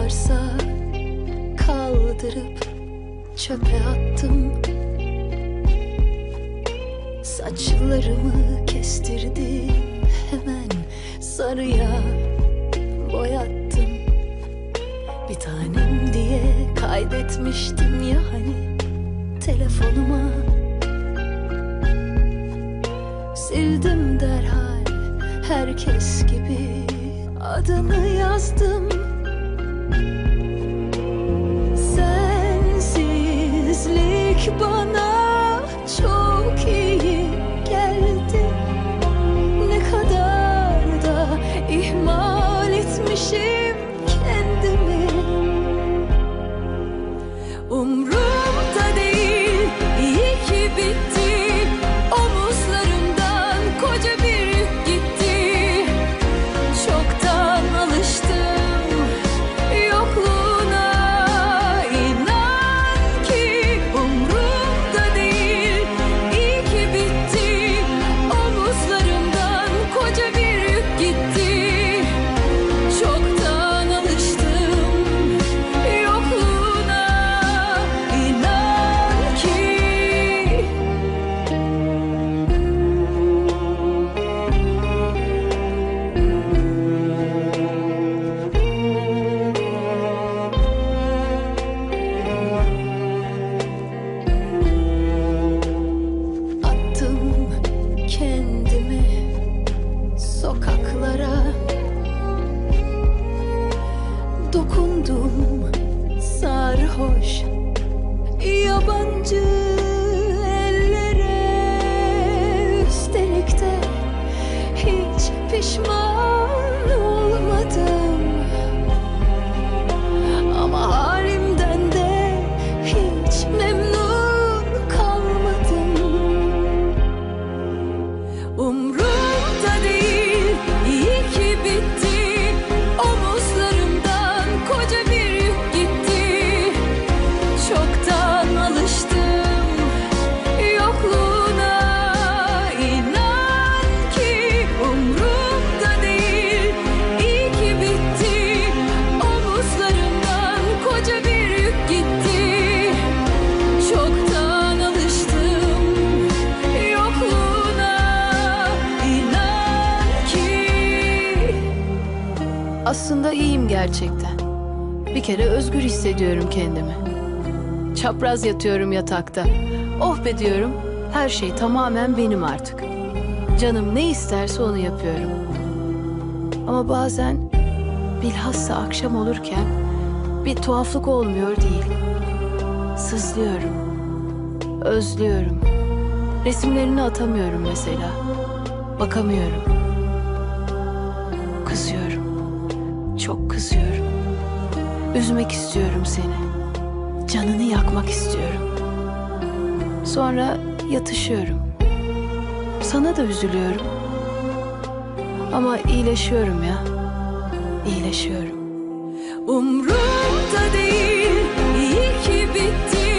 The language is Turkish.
varsa kaldırıp çöpe attım. Saçlarımı kestirdim, hemen sarıya boyattım. Bir tanem diye kaydetmiştim ya hani telefonuma. Sildim derhal herkes gibi, adını yazdım. Sensizlik bana çok iyi geldi. Ne kadar da ihmal etmişim kendimi. Umrumda değil, iyi ki bitti. Omuzlarımdan koca bir yük gitti. Çoktan alıştım yokluğuna. İnan ki umrumda değil, iyi ki bitti. Omuzlarımdan koca bir yük gitti. Çoktan alıştım yokluğuna. İnan ki. Attım kendimi sokaklara. Dokundum sarhoş yabancı ellere. Üstelik de hiç pişman olmadım. Ama halimden de hiç memnun kalmadım. Umrumda değil, iyi ki bitti. Omuzlarımdan koca bir yük gitti. Çoktan alıştım yokluğuna. İnan ki umrumda değil, iyi ki bitti. Omuzlarımdan koca bir yük gitti. Çoktan alıştım yokluğuna. İnan ki. Aslında iyiyim gerçekten. Bir kere özgür hissediyorum kendimi. Çapraz yatıyorum yatakta. Oh be diyorum, her şey tamamen benim artık. Canım ne isterse onu yapıyorum. Ama bazen, bilhassa akşam olurken bir tuhaflık olmuyor değil. Sızlıyorum, özlüyorum. Resimlerini atamıyorum mesela. Bakamıyorum. Kızıyorum. Çok kızıyorum. Üzmek istiyorum seni. Canını yakmak istiyorum. Sonra yatışıyorum. Sana da üzülüyorum. Ama iyileşiyorum ya. İyileşiyorum. Umrumda değil, iyi ki bitti.